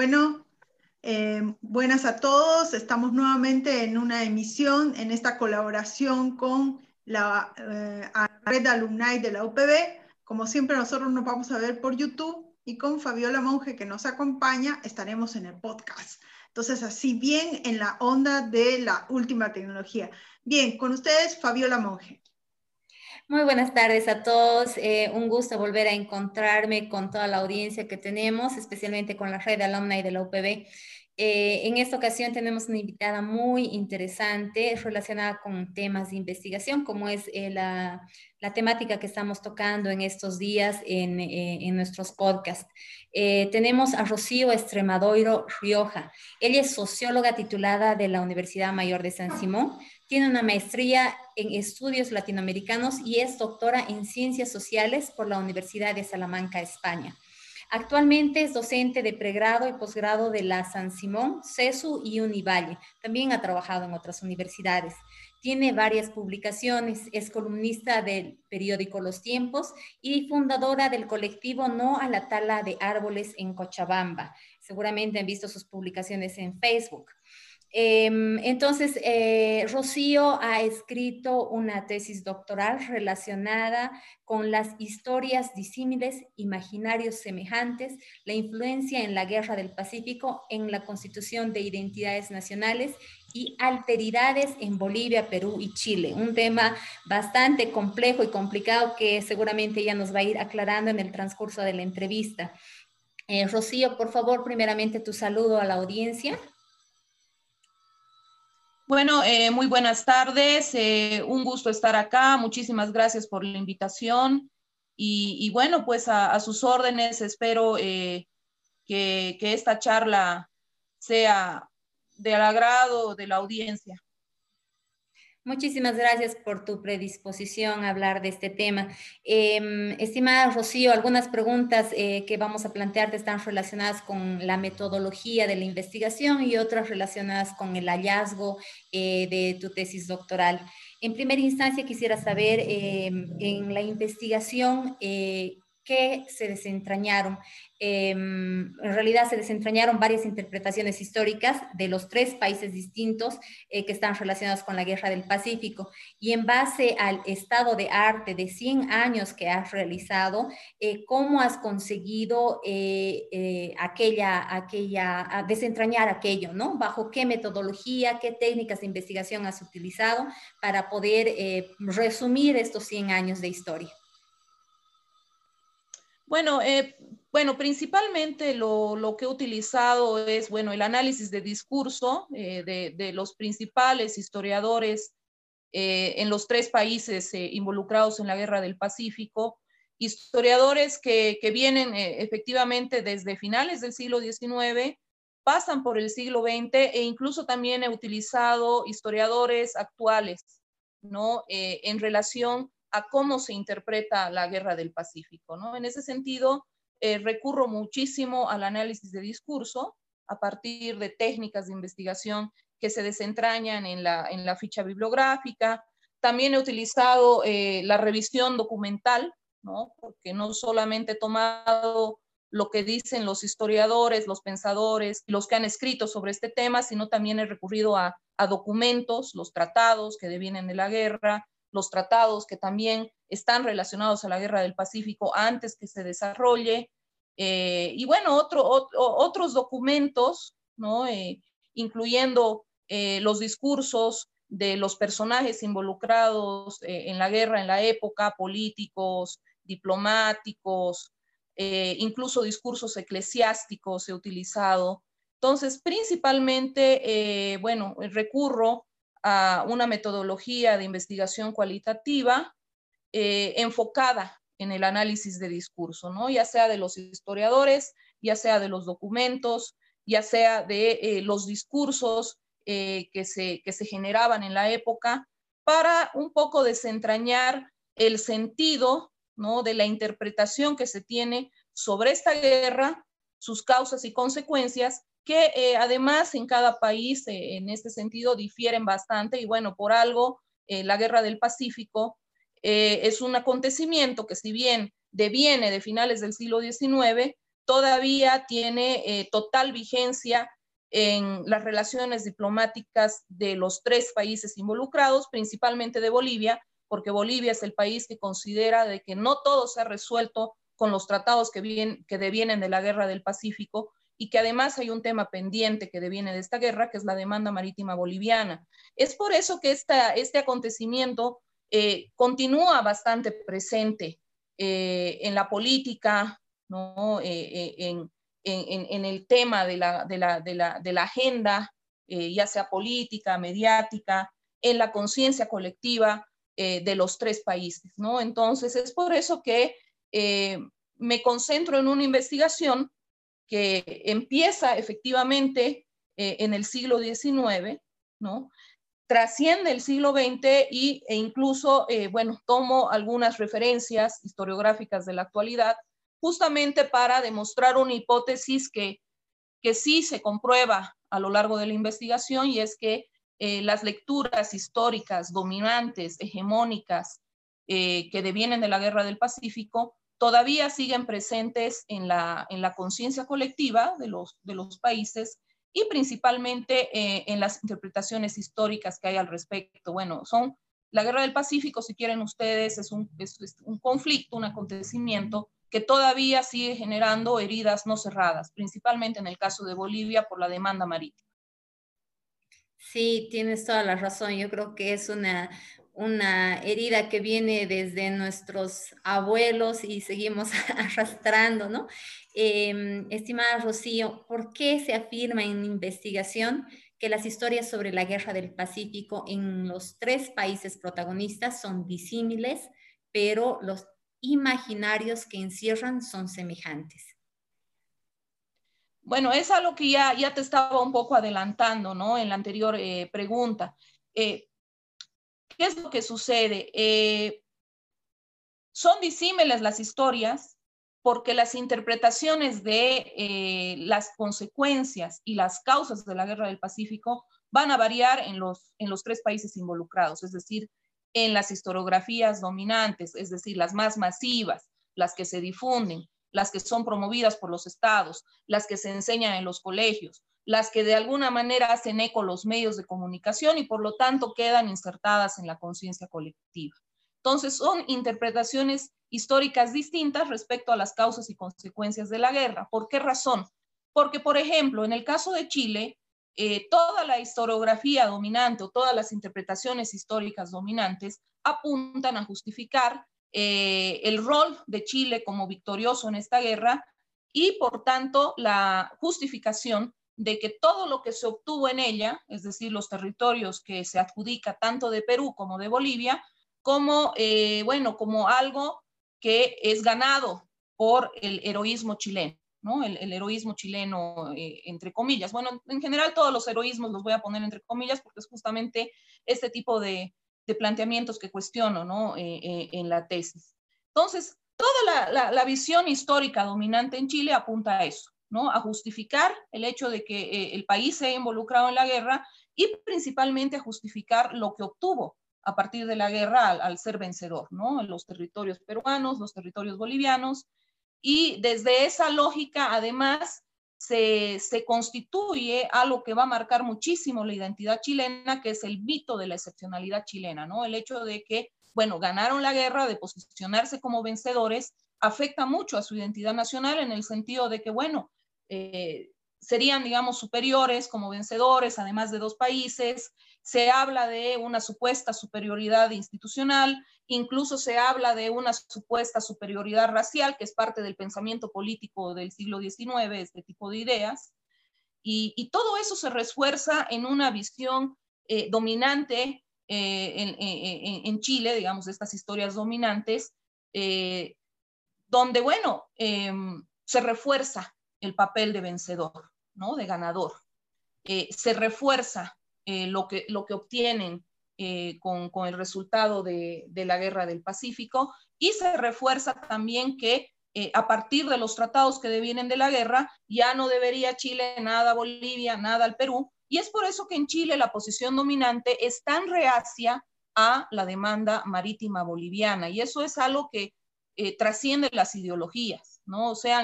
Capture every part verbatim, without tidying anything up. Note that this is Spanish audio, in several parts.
Bueno, eh, buenas a todos. Estamos nuevamente en una emisión, en esta colaboración con la eh, Red Alumni de la U P B. Como siempre, nosotros nos vamos a ver por YouTube y con Fabiola Monge, que nos acompaña, estaremos en el podcast. Entonces, así bien en la onda de la última tecnología. Bien, con ustedes, Fabiola Monge. Muy buenas tardes a todos. Eh, un gusto volver a encontrarme con toda la audiencia que tenemos, especialmente con la red alumni de la U P B. Eh, en esta ocasión tenemos una invitada muy interesante relacionada con temas de investigación, como es eh, la, la temática que estamos tocando en estos días en, eh, en nuestros podcasts. Eh, tenemos a Rocío Extremadoiro Rioja. Ella es socióloga titulada de la Universidad Mayor de San Simón. Tiene una maestría en estudios latinoamericanos y es doctora en ciencias sociales por la Universidad de Salamanca, España. Actualmente es docente de pregrado y posgrado de la San Simón, CESU y Univalle. También ha trabajado en otras universidades. Tiene varias publicaciones, es columnista del periódico Los Tiempos y fundadora del colectivo No a la Tala de Árboles en Cochabamba. Seguramente han visto sus publicaciones en Facebook. Eh, entonces, eh, Rocío ha escrito una tesis doctoral relacionada con las historias disímiles, imaginarios semejantes, la influencia en la Guerra del Pacífico en la constitución de identidades nacionales y alteridades en Bolivia, Perú y Chile. Un tema bastante complejo y complicado que seguramente ella nos va a ir aclarando en el transcurso de la entrevista. Eh, Rocío, por favor, primeramente tu saludo a la audiencia. Bueno, eh, muy buenas tardes, eh, un gusto estar acá, muchísimas gracias por la invitación y, y bueno, pues a, a sus órdenes, espero eh, que, que esta charla sea del agrado de la audiencia. Muchísimas gracias por tu predisposición a hablar de este tema. Eh, estimada Rocío, algunas preguntas eh, que vamos a plantearte están relacionadas con la metodología de la investigación y otras relacionadas con el hallazgo eh, de tu tesis doctoral. En primera instancia, quisiera saber eh, en la investigación eh, qué se desentrañaron. Eh, en realidad se desentrañaron varias interpretaciones históricas de los tres países distintos eh, que están relacionados con la Guerra del Pacífico. Y en base al estado de arte de cien años que has realizado, eh, ¿cómo has conseguido eh, eh, aquella, aquella, desentrañar aquello, ¿no? ¿Bajo qué metodología, qué técnicas de investigación has utilizado para poder eh, resumir estos cien años de historia? Bueno, eh, bueno, principalmente lo, lo que he utilizado es, bueno, el análisis de discurso eh, de, de los principales historiadores eh, en los tres países eh, involucrados en la Guerra del Pacífico, historiadores que, que vienen eh, efectivamente desde finales del siglo diecinueve, pasan por el siglo veinte e incluso también he utilizado historiadores actuales, ¿no? Eh, en relación a cómo se interpreta la Guerra del Pacífico, ¿no? En ese sentido, eh, recurro muchísimo al análisis de discurso a partir de técnicas de investigación que se desentrañan en la, en la ficha bibliográfica. También he utilizado eh, la revisión documental, ¿no? Porque no solamente he tomado lo que dicen los historiadores, los pensadores, los que han escrito sobre este tema, sino también he recurrido a, a documentos, los tratados que devienen de la guerra, los tratados que también están relacionados a la Guerra del Pacífico antes que se desarrolle, eh, y bueno, otro, otro, otros documentos, ¿no? Eh, incluyendo eh, los discursos de los personajes involucrados eh, en la guerra en la época, políticos, diplomáticos, eh, incluso discursos eclesiásticos he utilizado. Entonces, principalmente, eh, bueno, recurro a una metodología de investigación cualitativa eh, enfocada en el análisis de discurso, ¿no? Ya sea de los historiadores, ya sea de los documentos, ya sea de eh, los discursos eh, que, se, que se generaban en la época, para un poco desentrañar el sentido, ¿no? De la interpretación que se tiene sobre esta guerra, sus causas y consecuencias, que eh, además en cada país eh, en este sentido difieren bastante, y bueno, por algo eh, la Guerra del Pacífico eh, es un acontecimiento que si bien deviene de finales del siglo diecinueve, todavía tiene eh, total vigencia en las relaciones diplomáticas de los tres países involucrados, principalmente de Bolivia, porque Bolivia es el país que considera de que no todo se ha resuelto con los tratados que, vienen, que devienen de la Guerra del Pacífico, y que además hay un tema pendiente que deviene de esta guerra, que es la demanda marítima boliviana. Es por eso que esta, este acontecimiento eh, continúa bastante presente eh, en la política, ¿no? eh, eh, en, en, en el tema de la, de la, de la, de la agenda, eh, ya sea política, mediática, en la conciencia colectiva eh, de los tres países, ¿no? Entonces, es por eso que eh, me concentro en una investigación que empieza efectivamente eh, en el siglo diecinueve, ¿no? Trasciende el siglo veinte y, e incluso, eh, bueno, tomo algunas referencias historiográficas de la actualidad justamente para demostrar una hipótesis que, que sí se comprueba a lo largo de la investigación, y es que eh, las lecturas históricas dominantes, hegemónicas, eh, que devienen de la Guerra del Pacífico, todavía siguen presentes en la, en la conciencia colectiva de los, de los países, y principalmente eh, en las interpretaciones históricas que hay al respecto. Bueno, son la Guerra del Pacífico, si quieren ustedes, es un, es, es un conflicto, un acontecimiento que todavía sigue generando heridas no cerradas, principalmente en el caso de Bolivia por la demanda marítima. Sí, tienes toda la razón. Yo creo que es una, una herida que viene desde nuestros abuelos y seguimos arrastrando, ¿no? Eh, estimada Rocío, ¿por qué se afirma en investigación que las historias sobre la Guerra del Pacífico en los tres países protagonistas son disímiles, pero los imaginarios que encierran son semejantes? Bueno, es algo que ya, ya te estaba un poco adelantando, ¿no? En la anterior eh, pregunta. Eh, ¿Qué es lo que sucede? Eh, son disímiles las historias porque las interpretaciones de eh, las consecuencias y las causas de la Guerra del Pacífico van a variar en los, en los tres países involucrados, es decir, en las historiografías dominantes, es decir, las más masivas, las que se difunden, las que son promovidas por los estados, las que se enseñan en los colegios, las que de alguna manera hacen eco los medios de comunicación y por lo tanto quedan insertadas en la conciencia colectiva. Entonces son interpretaciones históricas distintas respecto a las causas y consecuencias de la guerra. ¿Por qué razón? Porque, por ejemplo, en el caso de Chile, eh, toda la historiografía dominante o todas las interpretaciones históricas dominantes apuntan a justificar eh, el rol de Chile como victorioso en esta guerra y, por tanto, la justificación de que todo lo que se obtuvo en ella, es decir, los territorios que se adjudica tanto de Perú como de Bolivia, como, eh, bueno, como algo que es ganado por el heroísmo chileno, ¿no? El, el heroísmo chileno, eh, entre comillas. Bueno, en general todos los heroísmos los voy a poner entre comillas porque es justamente este tipo de, de planteamientos que cuestiono, ¿no? Eh, eh, en la tesis. Entonces, toda la, la, la visión histórica dominante en Chile apunta a eso, ¿no? A justificar el hecho de que eh, el país se haya involucrado en la guerra y principalmente a justificar lo que obtuvo a partir de la guerra al, al ser vencedor, ¿no? Los territorios peruanos, los territorios bolivianos, y desde esa lógica, además, se, se constituye algo que va a marcar muchísimo la identidad chilena, que es el mito de la excepcionalidad chilena, ¿no? El hecho de que, bueno, ganaron la guerra, de posicionarse como vencedores, afecta mucho a su identidad nacional en el sentido de que, bueno, eh, serían, digamos, superiores como vencedores, además de dos países. Se habla de una supuesta superioridad institucional, incluso se habla de una supuesta superioridad racial, que es parte del pensamiento político del siglo diecinueve, este tipo de ideas. Y, y todo eso se refuerza en una visión eh, dominante eh, en, en, en Chile, digamos, de estas historias dominantes, eh, donde, bueno, eh, se refuerza el papel de vencedor, ¿no? De ganador. Eh, se refuerza eh, lo, que, lo que obtienen eh, con, con el resultado de, de la Guerra del Pacífico, y se refuerza también que eh, a partir de los tratados que devienen de la guerra, ya no debería Chile nada a Bolivia, nada al Perú, y es por eso que en Chile la posición dominante es tan reacia a la demanda marítima boliviana, y eso es algo que eh, trasciende las ideologías, ¿no? Sean,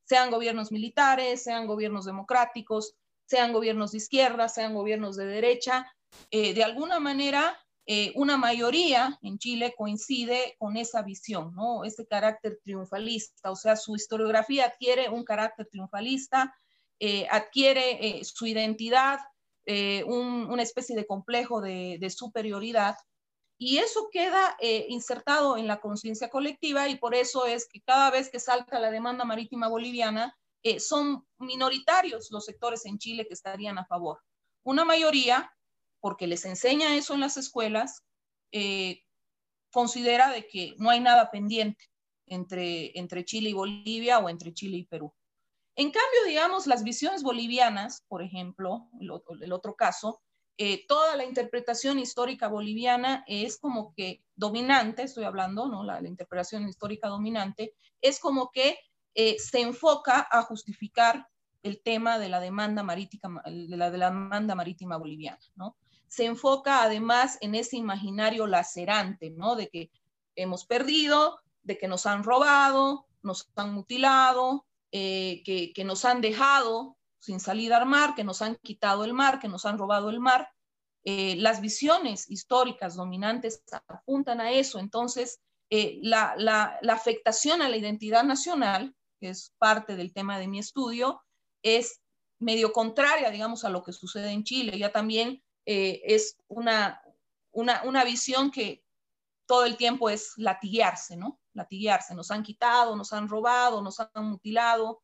sean gobiernos militares, sean gobiernos democráticos, sean gobiernos de izquierda, sean gobiernos de derecha, eh, de alguna manera eh, una mayoría en Chile coincide con esa visión, ¿no? Este carácter triunfalista, o sea, su historiografía adquiere un carácter triunfalista, eh, adquiere eh, su identidad, eh, un, una especie de complejo de, de superioridad, y eso queda eh, insertado en la conciencia colectiva, y por eso es que cada vez que salta la demanda marítima boliviana, eh, son minoritarios los sectores en Chile que estarían a favor. Una mayoría, porque les enseña eso en las escuelas, eh, considera de que no hay nada pendiente entre, entre Chile y Bolivia o entre Chile y Perú. En cambio, digamos, las visiones bolivianas, por ejemplo, el, el otro caso, eh, toda la interpretación histórica boliviana es como que dominante, estoy hablando, ¿no? La, la interpretación histórica dominante, es como que eh, se enfoca a justificar el tema de la demanda marítima, de la, de la demanda marítima boliviana, ¿no? Se enfoca además en ese imaginario lacerante, ¿no? De que hemos perdido, de que nos han robado, nos han mutilado, eh, que, que nos han dejado sin salida al mar, que nos han quitado el mar, que nos han robado el mar. Eh, las visiones históricas dominantes apuntan a eso. Entonces, eh, la, la, la afectación a la identidad nacional, que es parte del tema de mi estudio, es medio contraria, digamos, a lo que sucede en Chile. Ya también eh, es una, una, una visión que todo el tiempo es latiguearse, ¿no? Latiguearse. Nos han quitado, nos han robado, nos han mutilado.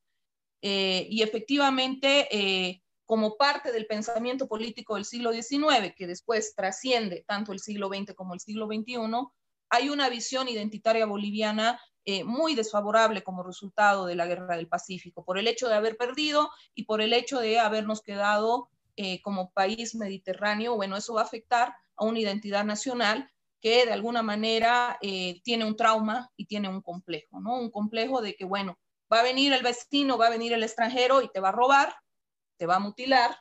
Eh, y efectivamente, eh, como parte del pensamiento político del siglo diecinueve, que después trasciende tanto el siglo veinte como el siglo veintiuno, hay una visión identitaria boliviana eh, muy desfavorable como resultado de la Guerra del Pacífico, por el hecho de haber perdido y por el hecho de habernos quedado eh, como país mediterráneo. Bueno, eso va a afectar a una identidad nacional que de alguna manera eh, tiene un trauma y tiene un complejo, ¿no? Un complejo de que, bueno, va a venir el vecino, va a venir el extranjero y te va a robar, te va a mutilar,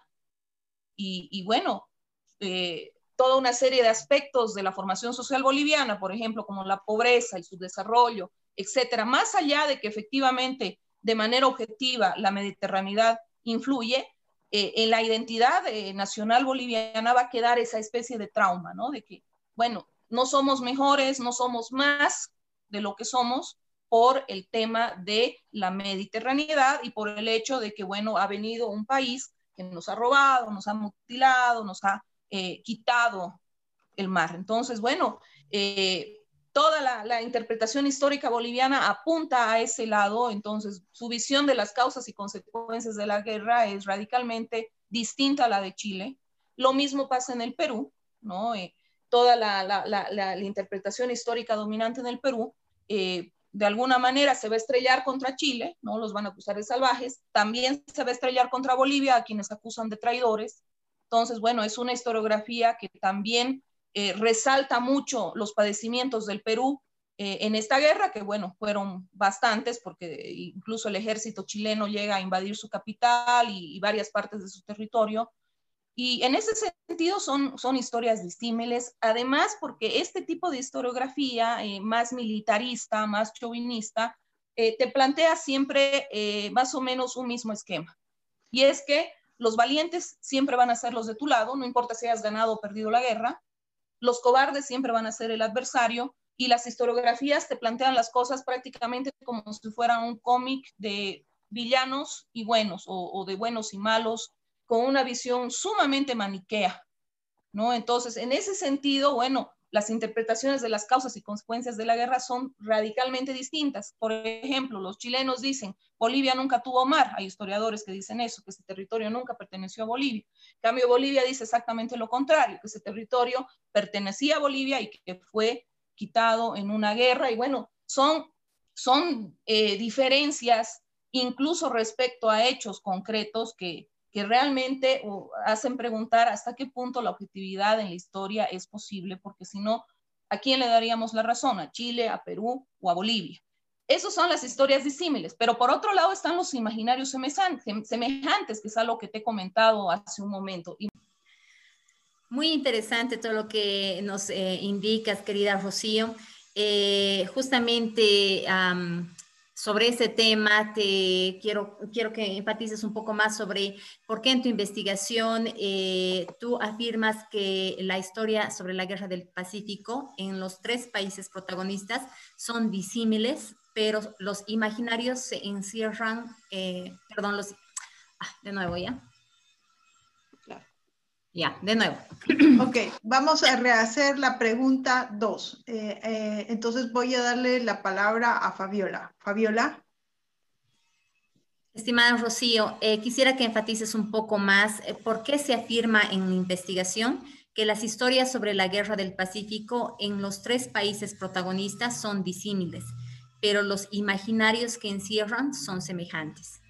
y, y bueno, eh, toda una serie de aspectos de la formación social boliviana, por ejemplo, como la pobreza, el subdesarrollo, etcétera, más allá de que efectivamente de manera objetiva la mediterraneidad influye, eh, en la identidad eh, nacional boliviana va a quedar esa especie de trauma, ¿no? De que, bueno, no somos mejores, no somos más de lo que somos por el tema de la mediterraneidad y por el hecho de que, bueno, ha venido un país que nos ha robado, nos ha mutilado, nos ha eh, quitado el mar. Entonces, bueno, eh, toda la, la interpretación histórica boliviana apunta a ese lado. Entonces, su visión de las causas y consecuencias de la guerra es radicalmente distinta a la de Chile. Lo mismo pasa en el Perú, ¿no? Eh, toda la, la, la, la, la interpretación histórica dominante en el Perú eh, de alguna manera se va a estrellar contra Chile, ¿no? Los van a acusar de salvajes. También se va a estrellar contra Bolivia, a quienes acusan de traidores. Entonces, bueno, es una historiografía que también eh, resalta mucho los padecimientos del Perú eh, en esta guerra, que bueno, fueron bastantes, porque incluso el ejército chileno llega a invadir su capital y, y varias partes de su territorio. Y en ese sentido son, son historias disímiles, además porque este tipo de historiografía eh, más militarista, más chauvinista, eh, te plantea siempre eh, más o menos un mismo esquema. Y es que los valientes siempre van a ser los de tu lado, no importa si hayas ganado o perdido la guerra. Los cobardes siempre van a ser el adversario, y las historiografías te plantean las cosas prácticamente como si fueran un cómic de villanos y buenos, o, o de buenos y malos, con una visión sumamente maniquea, ¿no? Entonces, en ese sentido, bueno, las interpretaciones de las causas y consecuencias de la guerra son radicalmente distintas. Por ejemplo, los chilenos dicen, Bolivia nunca tuvo mar. Hay historiadores que dicen eso, que ese territorio nunca perteneció a Bolivia. En cambio, Bolivia dice exactamente lo contrario, que ese territorio pertenecía a Bolivia y que fue quitado en una guerra. Y bueno, son, son eh, diferencias incluso respecto a hechos concretos que que realmente uh, hacen preguntar hasta qué punto la objetividad en la historia es posible, porque si no, ¿a quién le daríamos la razón? ¿A Chile, a Perú o a Bolivia? Esas son las historias disímiles, pero por otro lado están los imaginarios semejantes, que es algo que te he comentado hace un momento. Muy interesante todo lo que nos eh, indicas, querida Rocío. Eh, justamente um, sobre ese tema, te quiero, quiero que enfatices un poco más sobre por qué en tu investigación eh, tú afirmas que la historia sobre la Guerra del Pacífico en los tres países protagonistas son disímiles, pero los imaginarios se encierran, eh, perdón, los, ah, de nuevo ya. Claro. Ya, de nuevo. Ok, vamos a rehacer la pregunta dos. Eh, eh, entonces voy a darle la palabra a Fabiola. Fabiola. Estimada Rocío, eh, quisiera que enfatices un poco más eh, por qué se afirma en la investigación que las historias sobre la Guerra del Pacífico en los tres países protagonistas son disímiles, pero los imaginarios que encierran son semejantes.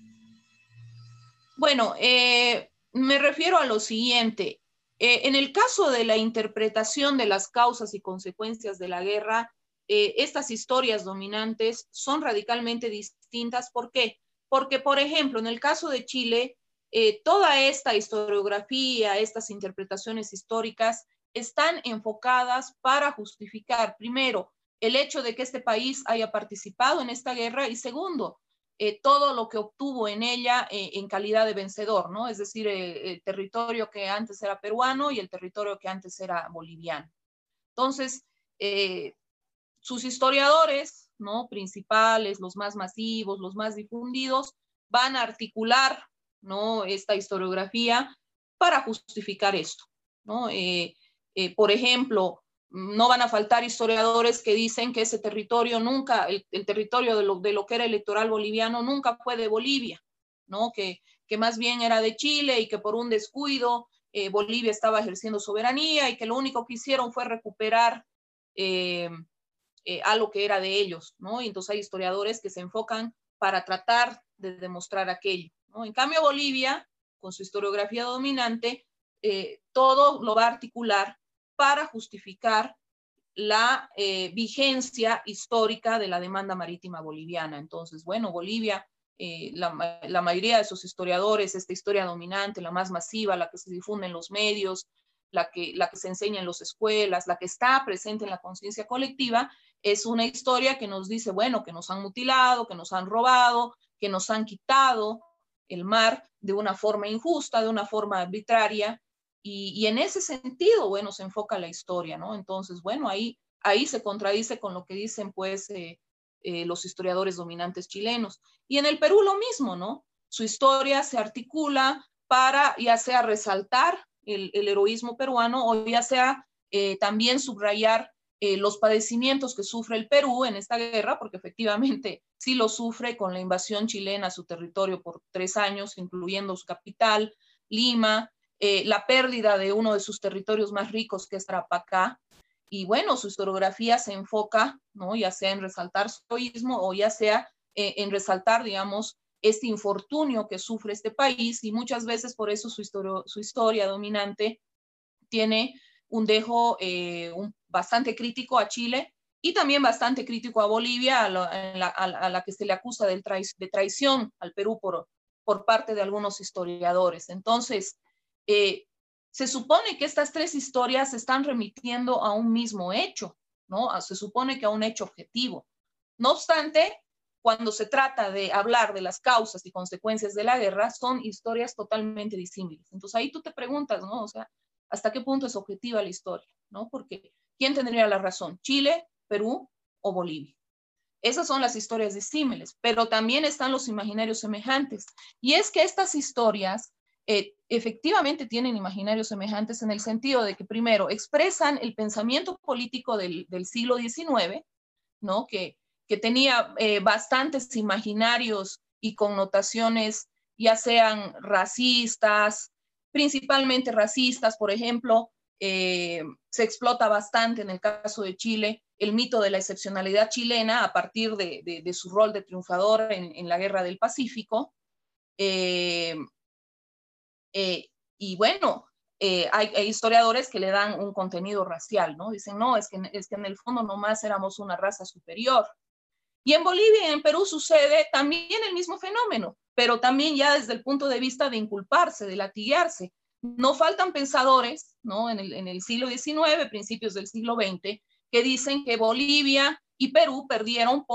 Bueno, eh, me refiero a lo siguiente. Eh, en el caso de la interpretación de las causas y consecuencias de la guerra, eh, estas historias dominantes son radicalmente distintas. ¿Por qué? Porque, por ejemplo, en el caso de Chile, eh, toda esta historiografía, estas interpretaciones históricas, están enfocadas para justificar, primero, el hecho de que este país haya participado en esta guerra y, segundo, Eh, todo lo que obtuvo en ella eh, en calidad de vencedor, ¿no? Es decir, eh, el territorio que antes era peruano y el territorio que antes era boliviano. Entonces, eh, sus historiadores, ¿no? Principales, los más masivos, los más difundidos, van a articular, ¿no? Esta historiografía para justificar esto, ¿no? Eh, eh, por ejemplo, no van a faltar historiadores que dicen que ese territorio nunca, el, el territorio de lo, de lo que era el litoral boliviano nunca fue de Bolivia, ¿no? Que, que más bien era de Chile y que por un descuido eh, Bolivia estaba ejerciendo soberanía y que lo único que hicieron fue recuperar eh, eh, algo que era de ellos, ¿no? Y entonces hay historiadores que se enfocan para tratar de demostrar aquello, ¿no? En cambio, Bolivia, con su historiografía dominante, eh, todo lo va a articular para justificar la eh, vigencia histórica de la demanda marítima boliviana. Entonces, bueno, Bolivia, eh, la, la mayoría de sus historiadores, esta historia dominante, la más masiva, la que se difunde en los medios, la que, la que se enseña en las escuelas, la que está presente en la conciencia colectiva, es una historia que nos dice, bueno, que nos han mutilado, que nos han robado, que nos han quitado el mar de una forma injusta, de una forma arbitraria, y, y en ese sentido, bueno, se enfoca la historia, ¿no? Entonces, bueno, ahí, ahí se contradice con lo que dicen, pues, eh, eh, los historiadores dominantes chilenos. Y en el Perú lo mismo, ¿no? Su historia se articula para ya sea resaltar el, el heroísmo peruano o ya sea eh, también subrayar eh, los padecimientos que sufre el Perú en esta guerra, porque efectivamente sí lo sufre con la invasión chilena a su territorio por tres años, incluyendo su capital, Lima, eh, la pérdida de uno de sus territorios más ricos, que es Tarapacá. Y bueno, su historiografía se enfoca, ¿no? Ya sea en resaltar su heroísmo o ya sea eh, en resaltar, digamos, este infortunio que sufre este país, y muchas veces por eso su, historia, su historia dominante tiene un dejo eh, un, bastante crítico a Chile y también bastante crítico a Bolivia, a la, a la, a la que se le acusa de, trai de traición al Perú por, por parte de algunos historiadores. Entonces, eh, se supone que estas tres historias se están remitiendo a un mismo hecho, ¿no? Se supone que a un hecho objetivo. No obstante, cuando se trata de hablar de las causas y consecuencias de la guerra, son historias totalmente disímiles. Entonces ahí tú te preguntas, ¿no? O sea, ¿hasta qué punto es objetiva la historia? ¿No? Porque ¿quién tendría la razón? ¿Chile, Perú o Bolivia? Esas son las historias disímiles, pero también están los imaginarios semejantes. Y es que estas historias eh, efectivamente tienen imaginarios semejantes en el sentido de que, primero, expresan el pensamiento político del, del siglo diecinueve, ¿no? Que, que tenía eh, bastantes imaginarios y connotaciones, ya sean racistas, principalmente racistas. Por ejemplo, eh, se explota bastante en el caso de Chile el mito de la excepcionalidad chilena a partir de, de, de su rol de triunfador en, en la Guerra del Pacífico. Eh, eh, y bueno, eh, hay, hay historiadores que le dan un contenido racial, ¿no? Dicen, no, es que, es que en el fondo nomás éramos una raza superior. Y en Bolivia y en Perú sucede también el mismo fenómeno, pero también ya desde el punto de vista de inculparse, de latigarse. No faltan pensadores, ¿no? En el, en el siglo diecinueve, principios del siglo veinte, que dicen que Bolivia y Perú perdieron por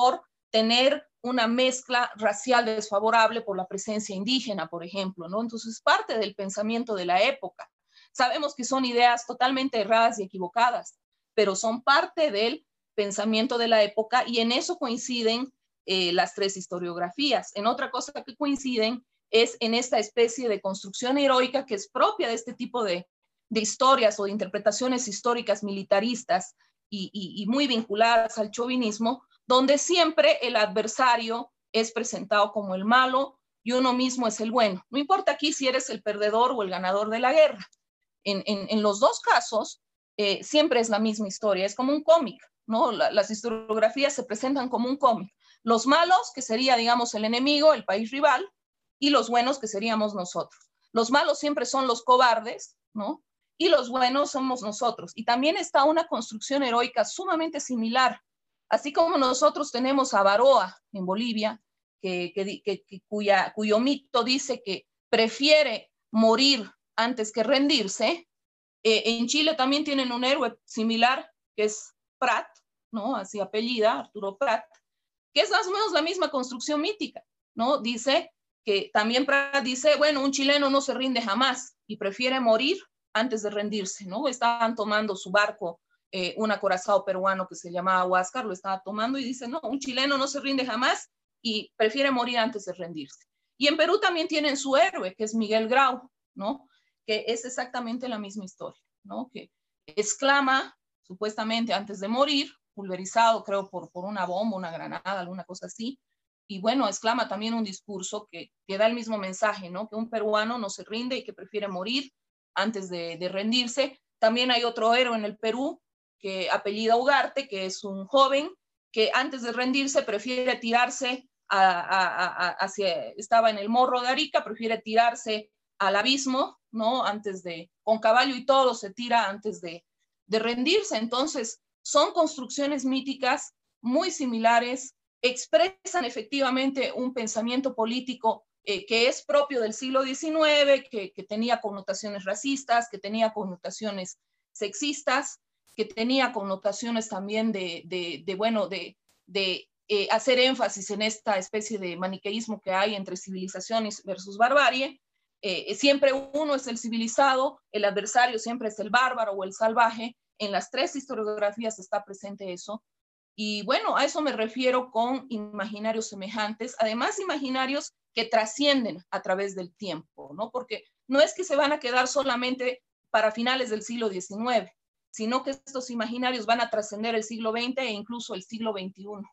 tener una mezcla racial desfavorable por la presencia indígena, por ejemplo, ¿no? Entonces, parte del pensamiento de la época. Sabemos que son ideas totalmente erradas y equivocadas, pero son parte del pensamiento de la época y en eso coinciden eh, las tres historiografías. En otra cosa que coinciden es en esta especie de construcción heroica que es propia de este tipo de, de historias o de interpretaciones históricas militaristas y, y, y muy vinculadas al chauvinismo, donde siempre el adversario es presentado como el malo y uno mismo es el bueno. No importa aquí si eres el perdedor o el ganador de la guerra. En, en, en los dos casos, eh, siempre es la misma historia, es como un cómic, ¿no? La, las historiografías se presentan como un cómic. Los malos, que sería, digamos, el enemigo, el país rival, y los buenos, que seríamos nosotros. Los malos siempre son los cobardes, ¿no? Y los buenos somos nosotros. Y también está una construcción heroica sumamente similar. Así como nosotros tenemos a Baroa en Bolivia, que, que, que, que cuya, cuyo mito dice que prefiere morir antes que rendirse, eh, en Chile también tienen un héroe similar, que es Prat, ¿no? Así apellida, Arturo Prat, que es más o menos la misma construcción mítica, ¿no? Dice que también Prat dice, bueno, un chileno no se rinde jamás y prefiere morir antes de rendirse, ¿no? Estaban tomando su barco, eh, un acorazado peruano que se llamaba Huáscar, lo estaba tomando y dice, no, un chileno no se rinde jamás y prefiere morir antes de rendirse. Y en Perú también tienen su héroe, que es Miguel Grau, ¿no? Que es exactamente la misma historia, ¿no? Que exclama, supuestamente antes de morir, pulverizado, creo, por, por una bomba, una granada, alguna cosa así, y bueno, exclama también un discurso que, que da el mismo mensaje, ¿no? Que un peruano no se rinde y que prefiere morir antes de, de rendirse. También hay otro héroe en el Perú, que apellida Ugarte, que es un joven que antes de rendirse prefiere tirarse a, a, a, hacia, estaba en el Morro de Arica, prefiere tirarse al abismo, ¿no? Antes de, con caballo y todo, se tira antes de, de rendirse. Entonces, son construcciones míticas muy similares, expresan efectivamente un pensamiento político eh, que es propio del siglo diecinueve, que, que tenía connotaciones racistas, que tenía connotaciones sexistas, que tenía connotaciones también de, de, de bueno, de, de eh, hacer énfasis en esta especie de maniqueísmo que hay entre civilización versus barbarie. Eh, siempre uno es el civilizado, el adversario siempre es el bárbaro o el salvaje. En las tres historiografías está presente eso. Y bueno, a eso me refiero con imaginarios semejantes, además imaginarios que trascienden a través del tiempo, ¿no? Porque no es que se van a quedar solamente para finales del siglo diecinueve, sino que estos imaginarios van a trascender el siglo veinte e incluso el siglo veintiuno.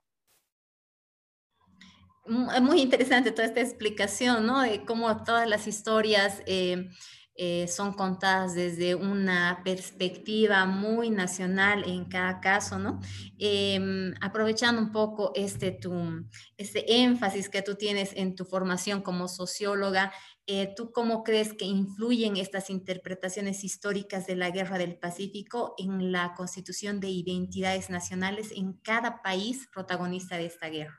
Muy interesante toda esta explicación, ¿no? De cómo todas las historias eh, eh, son contadas desde una perspectiva muy nacional en cada caso, ¿no? Eh, aprovechando un poco este, tu, este énfasis que tú tienes en tu formación como socióloga, eh, ¿tú cómo crees que influyen estas interpretaciones históricas de la Guerra del Pacífico en la constitución de identidades nacionales en cada país protagonista de esta guerra?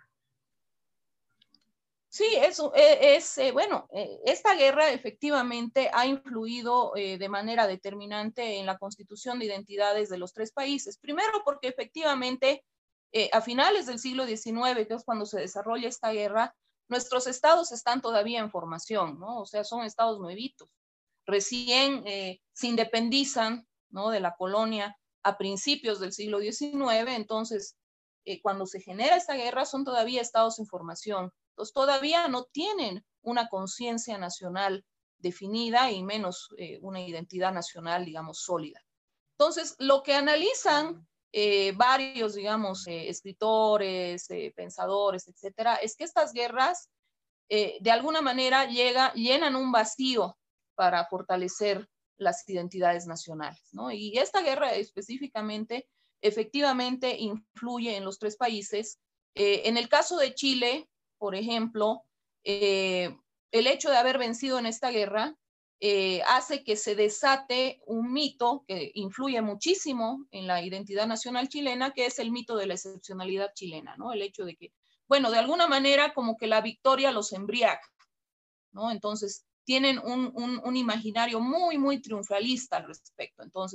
Sí, eso es, es bueno, esta guerra efectivamente ha influido eh, de manera determinante en la constitución de identidades de los tres países. Primero porque efectivamente eh, a finales del siglo diecinueve, que es cuando se desarrolla esta guerra, nuestros estados están todavía en formación, ¿no? O sea, son estados nuevitos. Recién eh, se independizan, ¿no? De la colonia a principios del siglo diecinueve, entonces eh, cuando se genera esta guerra son todavía estados en formación. Entonces, todavía no tienen una conciencia nacional definida y menos eh, una identidad nacional, digamos, sólida. Entonces, lo que analizan eh, varios, digamos, eh, escritores, eh, pensadores, etcétera, es que estas guerras, eh, de alguna manera, llega, llenan un vacío para fortalecer las identidades nacionales, ¿no? Y esta guerra específicamente, efectivamente, influye en los tres países. Eh, en el caso de Chile, por ejemplo, eh, el hecho de haber vencido en esta guerra eh, hace que se desate un mito que influye muchísimo en la identidad nacional chilena, que es el mito de la excepcionalidad chilena, ¿no? El hecho de que, bueno, de alguna manera como que la victoria los embriaga, ¿no? Entonces, tienen un, un, un imaginario muy, muy triunfalista al respecto. Entonces,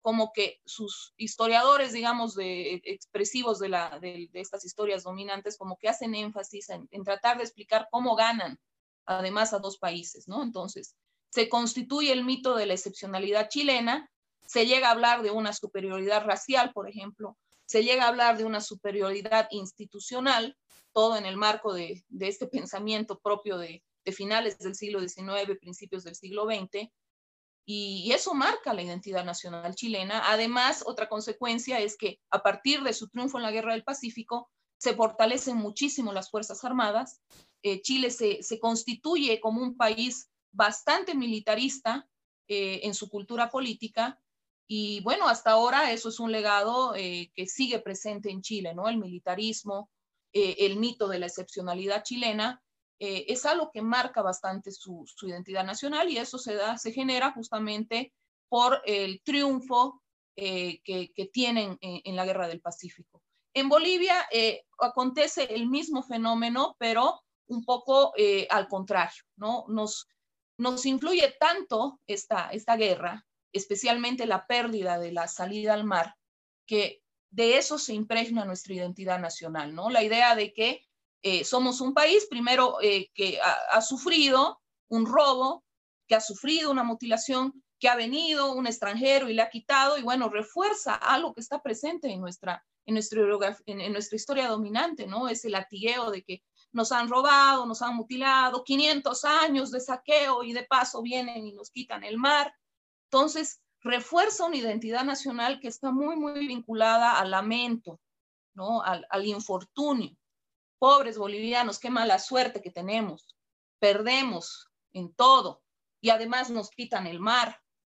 como que sus historiadores, digamos, de, expresivos de, la, de, de estas historias dominantes, como que hacen énfasis en, en tratar de explicar cómo ganan, además, a dos países, ¿no? Entonces, se constituye el mito de la excepcionalidad chilena, se llega a hablar de una superioridad racial, por ejemplo, se llega a hablar de una superioridad institucional, todo en el marco de, de este pensamiento propio de, de finales del siglo diecinueve, principios del siglo veinte, y, y eso marca la identidad nacional chilena. Además, otra consecuencia es que a partir de su triunfo en la Guerra del Pacífico, se fortalecen muchísimo las Fuerzas Armadas. Eh, Chile se, se constituye como un país bastante militarista eh, en su cultura política, y bueno, hasta ahora eso es un legado eh, que sigue presente en Chile, ¿no? El militarismo, eh, el mito de la excepcionalidad chilena, eh, es algo que marca bastante su, su identidad nacional, y eso se, da, se genera justamente por el triunfo eh, que, que tienen en, en la Guerra del Pacífico. En Bolivia eh, acontece el mismo fenómeno, pero un poco eh, al contrario, ¿no? Nos, nos influye tanto esta, esta guerra, especialmente la pérdida de la salida al mar, que de eso se impregna nuestra identidad nacional, ¿no? La idea de que eh, somos un país, primero, eh, que ha, ha sufrido un robo, que ha sufrido una mutilación, que ha venido un extranjero y le ha quitado, y bueno, refuerza algo que está presente en nuestra, en nuestra, en, en nuestra historia dominante, ¿no? Ese latigueo de que nos han robado, nos han mutilado, quinientos años de saqueo, y de paso vienen y nos quitan el mar. Entonces, refuerza una identidad nacional que está muy, muy vinculada al lamento, ¿no? Al, al infortunio. Pobres bolivianos, qué mala suerte que tenemos. Perdemos en todo y además nos quitan el mar.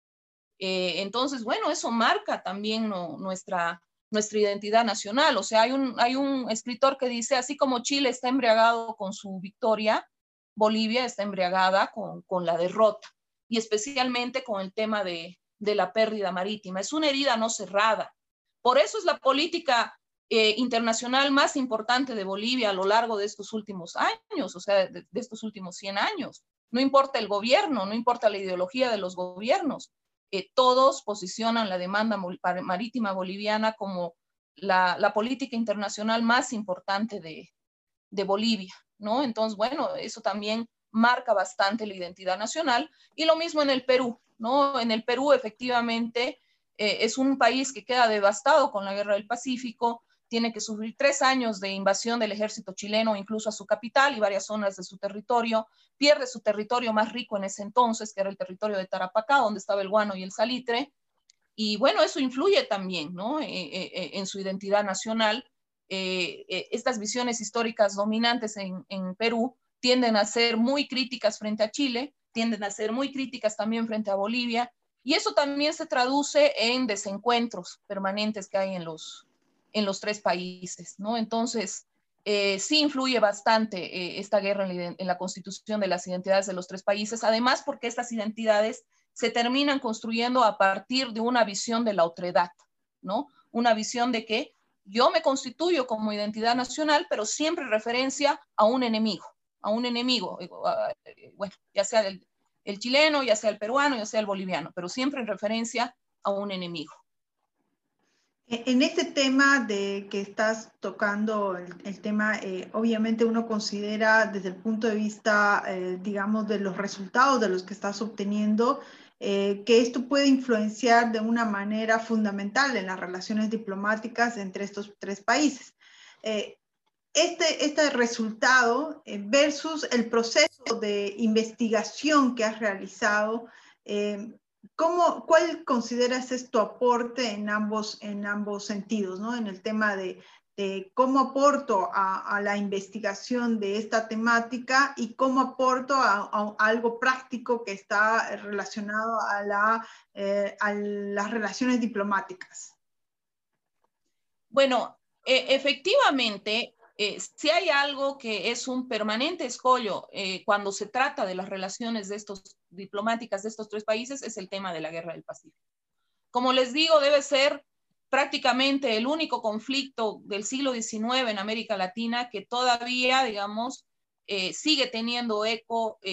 Eh, entonces, bueno, eso marca también no, nuestra, nuestra identidad nacional. O sea, hay un, hay un escritor que dice, así como Chile está embriagado con su victoria, Bolivia está embriagada con, con la derrota, y especialmente con el tema de, de la pérdida marítima. Es una herida no cerrada. Por eso es la política eh, internacional más importante de Bolivia a lo largo de estos últimos años, o sea, de, de estos últimos cien años. No importa el gobierno, no importa la ideología de los gobiernos, eh, todos posicionan la demanda marítima boliviana como la, la política internacional más importante de, de Bolivia, ¿no? Entonces, bueno, eso también marca bastante la identidad nacional. Y lo mismo en el Perú, ¿no? En el Perú, efectivamente, eh, es un país que queda devastado con la Guerra del Pacífico, tiene que sufrir tres años de invasión del ejército chileno, incluso a su capital y varias zonas de su territorio, pierde su territorio más rico en ese entonces, que era el territorio de Tarapacá, donde estaba el guano y el salitre, y bueno, eso influye también, ¿no? eh, eh, en su identidad nacional. Eh, eh, estas visiones históricas dominantes en, en Perú tienden a ser muy críticas frente a Chile, tienden a ser muy críticas también frente a Bolivia, y eso también se traduce en desencuentros permanentes que hay en los, en los tres países, ¿no? Entonces, eh, sí influye bastante eh, esta guerra en la, en la constitución de las identidades de los tres países, además porque estas identidades se terminan construyendo a partir de una visión de la otredad, ¿no? Una visión de que yo me constituyo como identidad nacional, pero siempre referencia a un enemigo, a un enemigo, bueno, ya sea el, el chileno, ya sea el peruano, ya sea el boliviano, pero siempre en referencia a un enemigo. En este tema de que estás tocando, el, el tema, eh, obviamente uno considera desde el punto de vista, eh, digamos, de los resultados de los que estás obteniendo, eh, que esto puede influenciar de una manera fundamental en las relaciones diplomáticas entre estos tres países. Eh, este, este resultado eh, versus el proceso de investigación que has realizado, eh, ¿Cómo, ¿cuál consideras es tu aporte en ambos, en ambos sentidos, ¿no? En el tema de, de cómo aporto a, a la investigación de esta temática y cómo aporto a, a algo práctico que está relacionado a, la, eh, a las relaciones diplomáticas? Bueno, eh, efectivamente, Eh, si hay algo que es un permanente escollo eh, cuando se trata de las relaciones de estos diplomáticas de estos tres países, es el tema de la Guerra del Pacífico. Como les digo, debe ser prácticamente el único conflicto del siglo diecinueve en América Latina que todavía, digamos, eh, sigue teniendo eco, eh,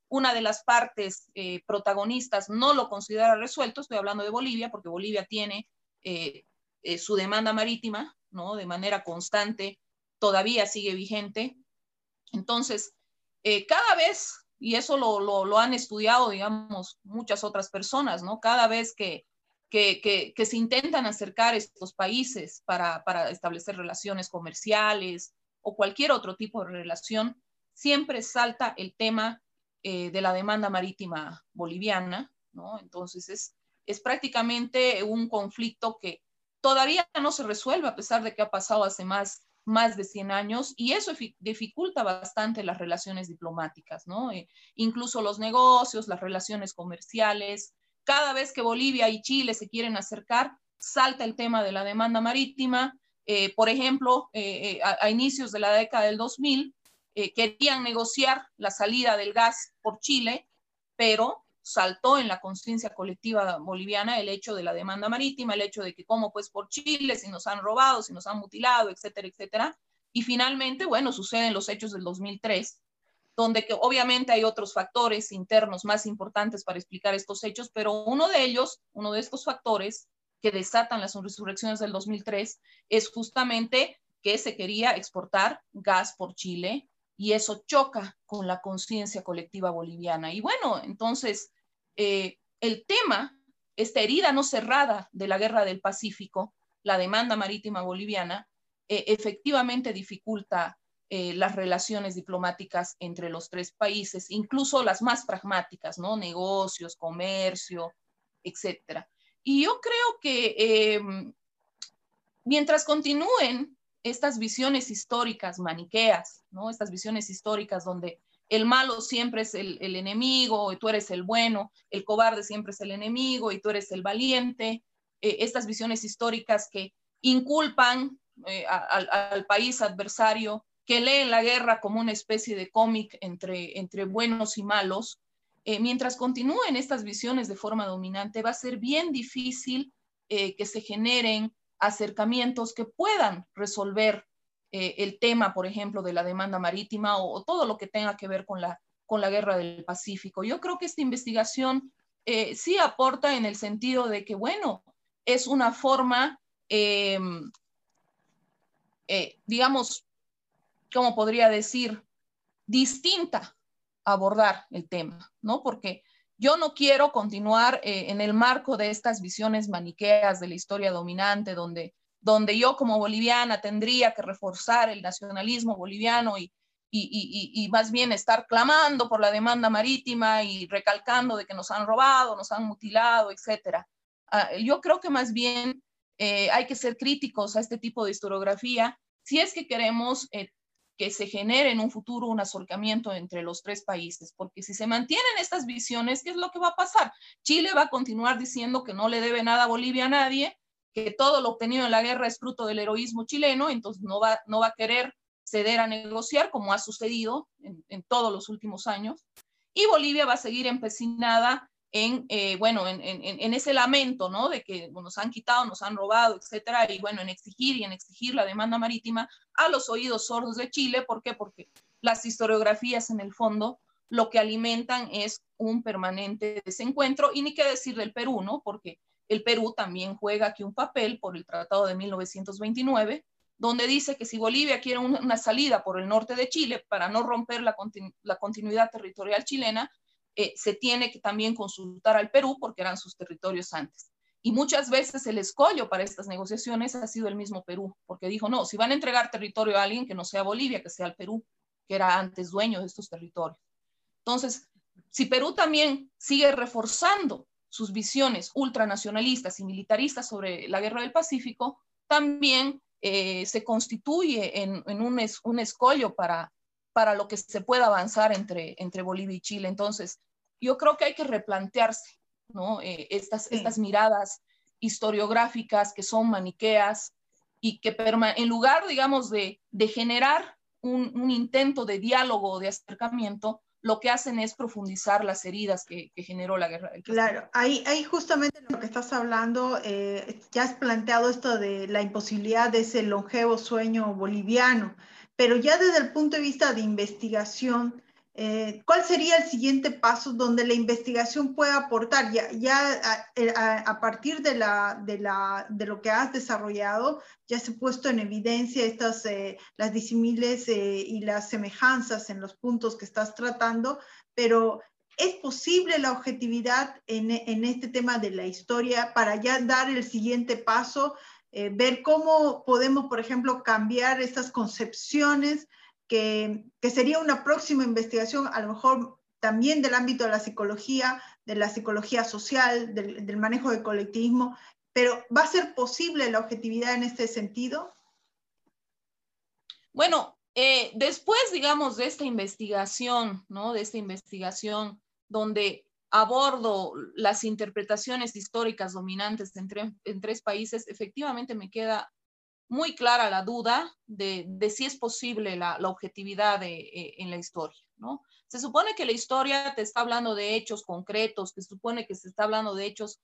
una de las partes eh, protagonistas no lo considera resuelto, estoy hablando de Bolivia, porque Bolivia tiene eh, eh, su demanda marítima, ¿no? De manera constante, todavía sigue vigente. Entonces, eh, cada vez, y eso lo, lo, lo han estudiado, digamos, muchas otras personas, ¿no? Cada vez que, que, que, que se intentan acercar estos países para, para establecer relaciones comerciales o cualquier otro tipo de relación, siempre salta el tema eh, de la demanda marítima boliviana, ¿no? Entonces, es, es prácticamente un conflicto que todavía no se resuelve, a pesar de que ha pasado hace más más de cien años, y eso dificulta bastante las relaciones diplomáticas, ¿no? Eh, incluso los negocios, las relaciones comerciales. Cada vez que Bolivia y Chile se quieren acercar, salta el tema de la demanda marítima. Eh, por ejemplo, eh, a, a inicios de la década del dos mil, eh, querían negociar la salida del gas por Chile, pero saltó en la conciencia colectiva boliviana el hecho de la demanda marítima, el hecho de que cómo pues por Chile, si nos han robado, si nos han mutilado, etcétera, etcétera. Y finalmente, bueno, suceden los hechos del dos mil tres, donde que obviamente hay otros factores internos más importantes para explicar estos hechos, pero uno de ellos, uno de estos factores que desatan las insurrecciones del dos mil tres es justamente que se quería exportar gas por Chile, y eso choca con la conciencia colectiva boliviana. Y bueno, entonces, eh, el tema, esta herida no cerrada de la guerra del Pacífico, la demanda marítima boliviana, eh, efectivamente dificulta eh, las relaciones diplomáticas entre los tres países, incluso las más pragmáticas, ¿no? Negocios, comercio, etcétera. Y yo creo que eh, mientras continúen estas visiones históricas maniqueas, ¿no? Estas visiones históricas donde el malo siempre es el, el enemigo, y tú eres el bueno, el cobarde siempre es el enemigo, y tú eres el valiente. Eh, estas visiones históricas que inculpan eh, a, a, al país adversario, que leen la guerra como una especie de cómic entre, entre buenos y malos. Eh, mientras continúen estas visiones de forma dominante, va a ser bien difícil eh, que se generen acercamientos que puedan resolver eh, el tema, por ejemplo, de la demanda marítima o, o todo lo que tenga que ver con la, con la guerra del Pacífico. Yo creo que esta investigación eh, sí aporta en el sentido de que, bueno, es una forma, eh, eh, digamos, ¿cómo podría decir? Distinta a abordar el tema, ¿no? Porque yo no quiero continuar eh, en el marco de estas visiones maniqueas de la historia dominante, donde, donde yo como boliviana tendría que reforzar el nacionalismo boliviano y, y, y, y más bien estar clamando por la demanda marítima y recalcando de que nos han robado, nos han mutilado, etcétera. Uh, yo creo que más bien eh, hay que ser críticos a este tipo de historiografía si es que queremos eh, que se genere en un futuro un acercamiento entre los tres países, porque si se mantienen estas visiones, ¿qué es lo que va a pasar? Chile va a continuar diciendo que no le debe nada a Bolivia a nadie, que todo lo obtenido en la guerra es fruto del heroísmo chileno, entonces no va, no va a querer ceder a negociar, como ha sucedido en, en todos los últimos años, y Bolivia va a seguir empecinada en, eh, bueno, en, en, en ese lamento, ¿no? De que nos han quitado, nos han robado, etcétera, y bueno, en exigir y en exigir la demanda marítima a los oídos sordos de Chile. ¿Por qué? Porque las historiografías en el fondo lo que alimentan es un permanente desencuentro, y ni qué decir del Perú, ¿no? Porque el Perú también juega aquí un papel por el Tratado de mil novecientos veintinueve, donde dice que si Bolivia quiere una salida por el norte de Chile para no romper la, continu la continuidad territorial chilena, eh, se tiene que también consultar al Perú porque eran sus territorios antes. Y muchas veces el escollo para estas negociaciones ha sido el mismo Perú, porque dijo, no, si van a entregar territorio a alguien que no sea Bolivia, que sea el Perú, que era antes dueño de estos territorios. Entonces, si Perú también sigue reforzando sus visiones ultranacionalistas y militaristas sobre la guerra del Pacífico, también eh, se constituye en, en un, es, un escollo para, para lo que se pueda avanzar entre, entre Bolivia y Chile. Entonces, yo creo que hay que replantearse, ¿no? Eh, estas, sí. estas miradas historiográficas que son maniqueas y que en lugar, digamos, de, de generar un, un intento de diálogo o de acercamiento, lo que hacen es profundizar las heridas que, que generó la guerra del Pacífico. Claro, ahí, ahí justamente lo que estás hablando, eh, ya has planteado esto de la imposibilidad de ese longevo sueño boliviano, pero ya desde el punto de vista de investigación, Eh, ¿Cuál sería el siguiente paso donde la investigación pueda aportar? Ya, ya a, a, a partir de, la, de, la, de lo que has desarrollado, ya se ha puesto en evidencia estas, eh, las disímiles eh, y las semejanzas en los puntos que estás tratando, pero ¿es posible la objetividad en, en este tema de la historia para ya dar el siguiente paso? Eh, ver cómo podemos, por ejemplo, cambiar estas concepciones Que, que sería una próxima investigación, a lo mejor también del ámbito de la psicología, de la psicología social, del, del manejo del colectivismo, pero ¿va a ser posible la objetividad en este sentido? Bueno, eh, después, digamos, de esta investigación, ¿no? De esta investigación donde abordo las interpretaciones históricas dominantes en, tre en tres países, efectivamente me queda muy clara la duda de, de si es posible la, la objetividad de, eh, en la historia, ¿no? Se supone que la historia te está hablando de hechos concretos, que se supone que se está hablando de hechos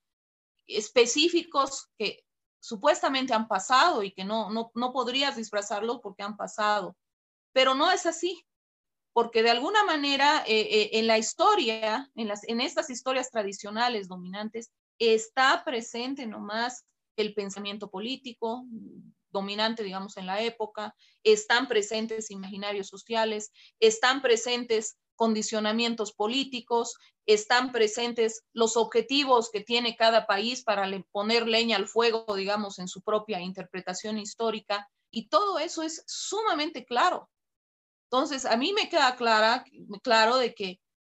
específicos que supuestamente han pasado y que no, no, no podrías disfrazarlo porque han pasado, pero no es así, porque de alguna manera eh, eh, en la historia, en, las, en estas historias tradicionales dominantes, está presente nomás el pensamiento político dominante, digamos, en la época, están presentes imaginarios sociales, están presentes condicionamientos políticos, están presentes los objetivos que tiene cada país para poner leña al fuego, digamos, en su propia interpretación histórica, y todo eso es sumamente claro. Entonces, a mí me queda clara, claro de que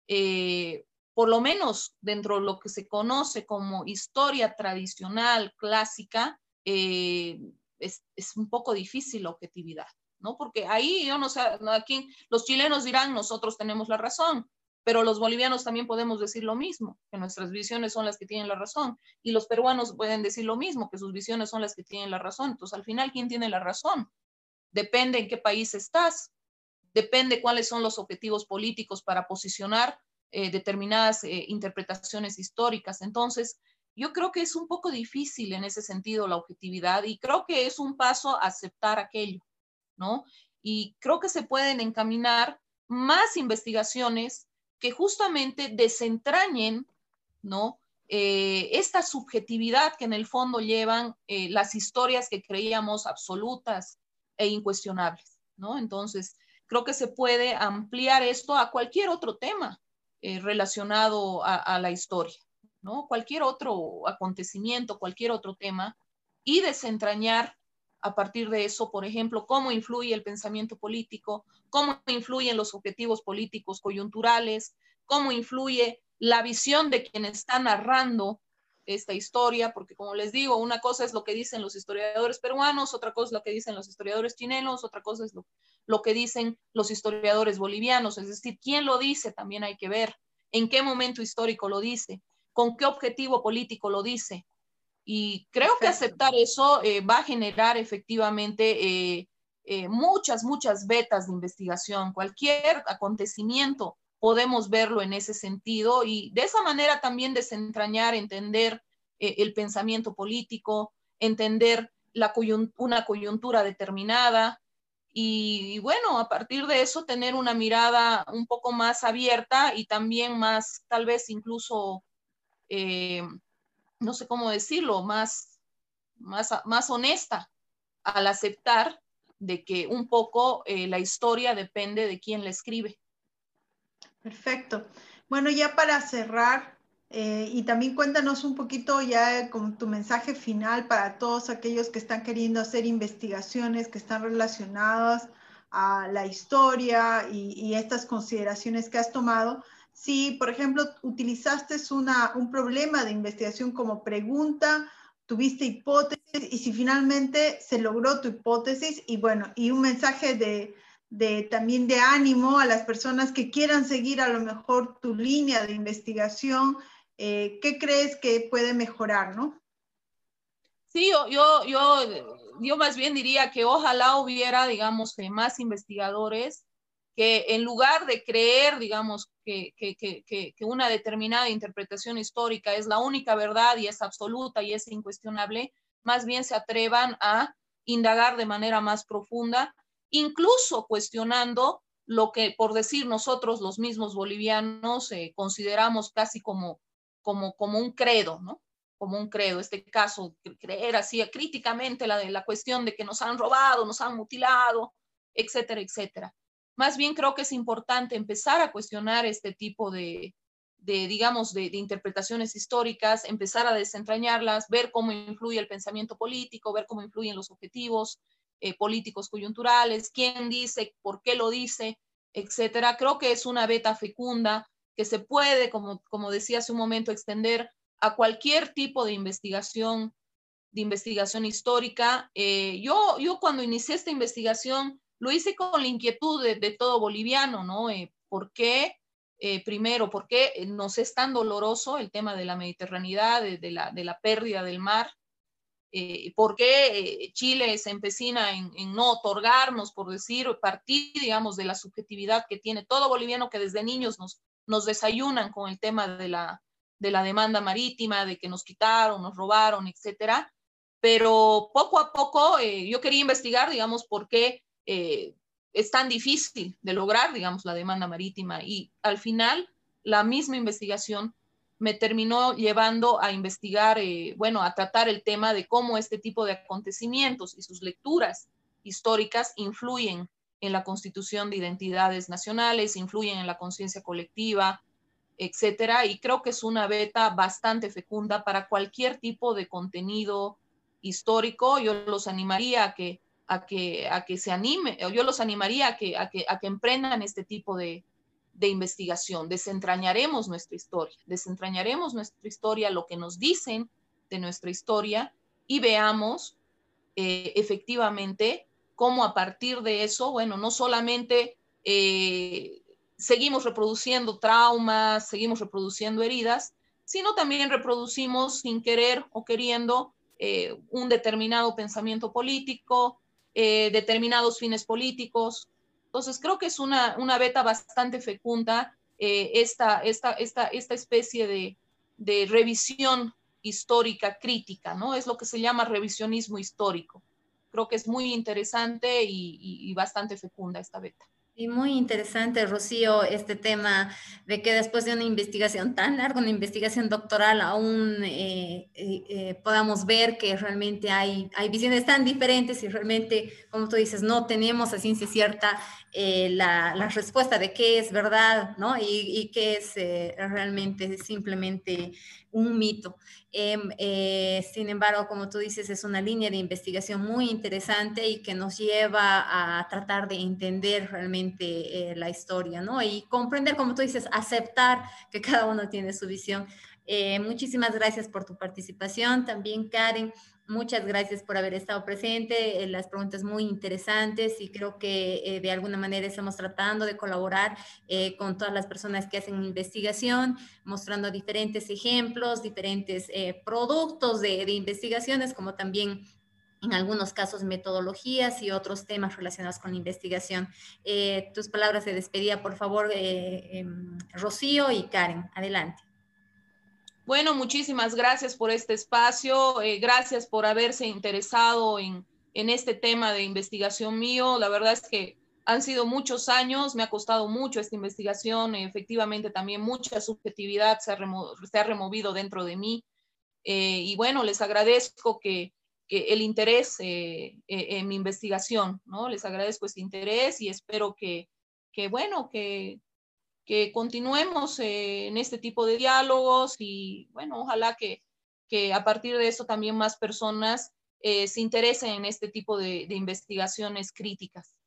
eh, por lo menos dentro de lo que se conoce como historia tradicional, clásica, eh, es, es un poco difícil la objetividad, ¿no? Porque ahí, yo no sé, aquí los chilenos dirán, nosotros tenemos la razón, pero los bolivianos también podemos decir lo mismo, que nuestras visiones son las que tienen la razón, y los peruanos pueden decir lo mismo, que sus visiones son las que tienen la razón. Entonces, al final, ¿quién tiene la razón? Depende en qué país estás. Depende cuáles son los objetivos políticos para posicionar eh, determinadas eh, interpretaciones históricas. Entonces, yo creo que es un poco difícil en ese sentido la objetividad y creo que es un paso a aceptar aquello, ¿no? Y creo que se pueden encaminar más investigaciones que justamente desentrañen, ¿no? Eh, esta subjetividad que en el fondo llevan eh, las historias que creíamos absolutas e incuestionables, ¿no? Entonces, creo que se puede ampliar esto a cualquier otro tema eh, relacionado a, a la historia, ¿no? Cualquier otro acontecimiento, cualquier otro tema, y desentrañar a partir de eso, por ejemplo, cómo influye el pensamiento político, cómo influyen los objetivos políticos coyunturales, cómo influye la visión de quien está narrando esta historia, porque como les digo, una cosa es lo que dicen los historiadores peruanos, otra cosa es lo que dicen los historiadores chilenos, otra cosa es lo, lo que dicen los historiadores bolivianos, es decir, quién lo dice también hay que ver, en qué momento histórico lo dice, con qué objetivo político lo dice. Y creo Perfecto. que aceptar eso eh, va a generar efectivamente eh, eh, muchas, muchas vetas de investigación. Cualquier acontecimiento podemos verlo en ese sentido y de esa manera también desentrañar, entender eh, el pensamiento político, entender la coyunt- una coyuntura determinada y, y bueno, a partir de eso tener una mirada un poco más abierta y también más, tal vez incluso... Eh, no sé cómo decirlo, más, más, más honesta al aceptar de que un poco eh, la historia depende de quién la escribe. Perfecto. Bueno, ya para cerrar, eh, y también cuéntanos un poquito ya con tu mensaje final para todos aquellos que están queriendo hacer investigaciones que están relacionadas a la historia y, y estas consideraciones que has tomado. Si, por ejemplo, utilizaste una, un problema de investigación como pregunta, tuviste hipótesis y si finalmente se logró tu hipótesis y bueno, y un mensaje de, de también de ánimo a las personas que quieran seguir a lo mejor tu línea de investigación, eh, ¿qué crees que puede mejorar, no? Sí, yo, yo, yo, yo más bien diría que ojalá hubiera, digamos, más investigadores que en lugar de creer, digamos, que, que, que, que una determinada interpretación histórica es la única verdad y es absoluta y es incuestionable, más bien se atrevan a indagar de manera más profunda, incluso cuestionando lo que, por decir nosotros los mismos bolivianos, eh, consideramos casi como, como, como un credo, ¿no? Como un credo, este caso, creer así críticamente la, de la cuestión de que nos han robado, nos han mutilado, etcétera, etcétera. Más bien creo que es importante empezar a cuestionar este tipo de, de digamos, de, de interpretaciones históricas, empezar a desentrañarlas, ver cómo influye el pensamiento político, ver cómo influyen los objetivos eh, políticos coyunturales, quién dice, por qué lo dice, etcétera. Creo que es una beta fecunda que se puede, como, como decía hace un momento, extender a cualquier tipo de investigación, de investigación histórica. Eh, yo, yo cuando inicié esta investigación lo hice con la inquietud de, de todo boliviano, ¿no? Eh, ¿Por qué? Eh, primero, ¿por qué nos es tan doloroso el tema de la mediterraneidad, de, de, la, de la pérdida del mar? Eh, ¿Por qué eh, Chile se empecina en, en no otorgarnos, por decir, partir, digamos, de la subjetividad que tiene todo boliviano que desde niños nos, nos desayunan con el tema de la, de la demanda marítima, de que nos quitaron, nos robaron, etcétera? Pero poco a poco eh, yo quería investigar, digamos, por qué eh, es tan difícil de lograr, digamos, la demanda marítima. Y al final, la misma investigación me terminó llevando a investigar, eh, bueno, a tratar el tema de cómo este tipo de acontecimientos y sus lecturas históricas influyen en la constitución de identidades nacionales, influyen en la conciencia colectiva, etcétera. Y creo que es una beta bastante fecunda para cualquier tipo de contenido histórico. Yo los animaría a que, a que, a que se anime, yo los animaría a que, a que, a que emprendan este tipo de, de investigación. Desentrañaremos nuestra historia, desentrañaremos nuestra historia, lo que nos dicen de nuestra historia y veamos eh, efectivamente cómo a partir de eso, bueno, no solamente eh, seguimos reproduciendo traumas, seguimos reproduciendo heridas, sino también reproducimos sin querer o queriendo eh, un determinado pensamiento político, eh, determinados fines políticos. Entonces creo que es una, una beta bastante fecunda eh, esta, esta, esta, esta especie de, de revisión histórica crítica, ¿no? Es lo que se llama revisionismo histórico. Creo que es muy interesante y, y, y bastante fecunda esta beta. Y muy interesante, Rocío, este tema de que después de una investigación tan larga, una investigación doctoral, aún eh, eh, eh, podamos ver que realmente hay, hay visiones tan diferentes y realmente, como tú dices, no tenemos a ciencia cierta eh, la, la respuesta de qué es verdad, ¿no? Y, y qué es eh, realmente simplemente un mito. Eh, eh, sin embargo, como tú dices, es una línea de investigación muy interesante y que nos lleva a tratar de entender realmente eh, la historia, ¿no? Y comprender, como tú dices, aceptar que cada uno tiene su visión. Eh, muchísimas gracias por tu participación. También, Karen, muchas gracias por haber estado presente. Eh, las preguntas muy interesantes y creo que eh, de alguna manera estamos tratando de colaborar eh, con todas las personas que hacen investigación, mostrando diferentes ejemplos, diferentes eh, productos de, de investigaciones, como también en algunos casos metodologías y otros temas relacionados con la investigación. Eh, tus palabras de despedida, por favor, eh, eh, Rocío y Karen. Adelante. Bueno, muchísimas gracias por este espacio, eh, gracias por haberse interesado en, en este tema de investigación mío. La verdad es que han sido muchos años, me ha costado mucho esta investigación, efectivamente también mucha subjetividad se ha, remo se ha removido dentro de mí. Eh, y bueno, les agradezco que, que el interés eh, eh, en mi investigación, ¿no? Les agradezco ese interés y espero que, que bueno, que, que continuemos eh, en este tipo de diálogos y bueno, ojalá que, que a partir de eso también más personas eh, se interesen en este tipo de, de investigaciones críticas.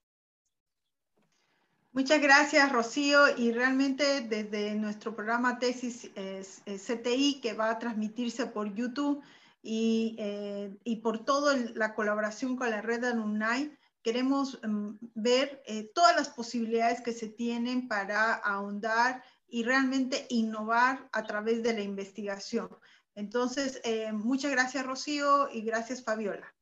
Muchas gracias, Rocío, y realmente desde nuestro programa Tesis eh, C T I, que va a transmitirse por YouTube y, eh, y por toda la colaboración con la red Alumni, queremos um, ver eh, todas las posibilidades que se tienen para ahondar y realmente innovar a través de la investigación. Entonces, eh, muchas gracias, Rocío, y gracias, Fabiola.